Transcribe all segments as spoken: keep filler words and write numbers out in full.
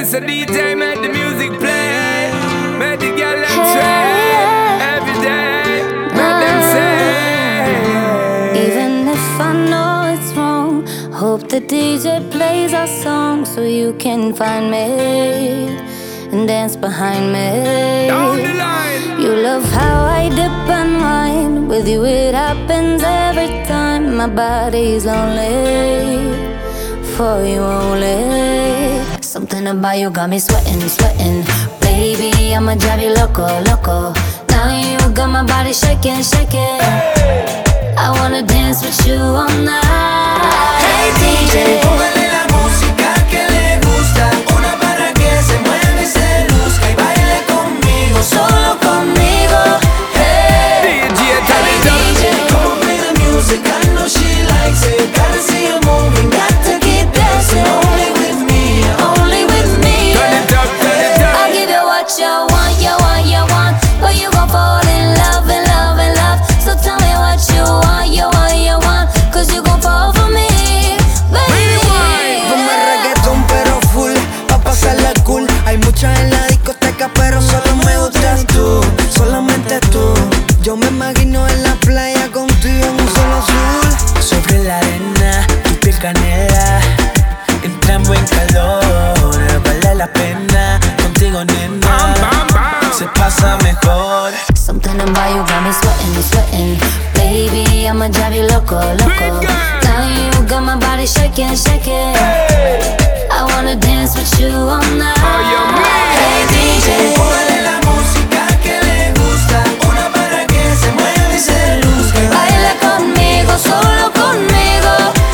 So D J make the music play, make the girl them sway every day, make them say. Even if I know it's wrong, hope the D J plays our song so you can find me and dance behind me. Down the line. You love how I dip and wine. With you it happens every time. My body's lonely, for you only. Something about you got me sweating, sweating. Baby, I'ma drive you loco, loco. Now you got my body shaking, shaking. I wanna dance with you all night. Hey D J, póngale la música que le gusta, una para que se mueva y se luzca y baile conmigo, solo conmigo. Hey, D J, tell hey it D up. J, come on, play the music. I know she likes it. Gotta see her moving, got to keep dancing. Only with me, only with me. Turn it up, turn it up. I'll give you what you want, you want, you want. But you gon' fall in love, in love, in love. So tell me what you want, you want, you want. Cause you gon' fall for me, baby. Ponme reggaetón pero full, pa' pasarla cool. Hay muchas en la discoteca pero solo me gustas tú, solamente tú. Yo me imagino en la playa contigo en un sol azul. Sobre la arena, tu piel canela, entramos en calor. Vale la pena, contigo nena, se pasa mejor. Something about you got me sweating, sweating. Baby, I'ma drive you loco, loco. Now you got my body shaking, shaking. I wanna dance with you all night. Hey D J, Póngale la música que le gusta, una para que se mueva y se luzca. baila conmigo, solo conmigo.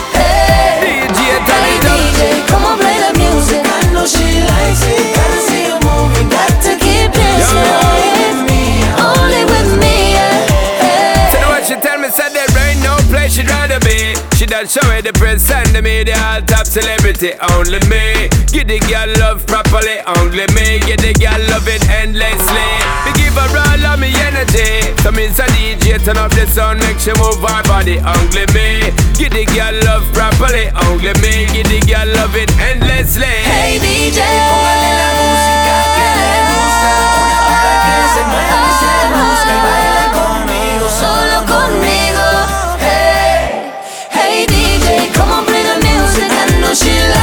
Hey, D J, turn hey it up. D J, come on, play the music. I know she likes it. Gotta see her moving, got to keep dancing. Only with me, Only with me, yeah. Hey. So what she tell me, said there ain't no place she'd rather be. She done show me the press and the media, all top celebrity, only me. Give the girl love properly, only me. Give the girl love it endlessly. Me give her all of me energy. So means a D J turn up the sound, make she move her body, only me. Give the girl love properly, only me. Give the girl love it endlessly. Hey D J, póngale la música que le gusta, una para que se mueva y se luzca y baile conmigo, solo conmigo. Hey, hey D J, come on, play the music. I know she likes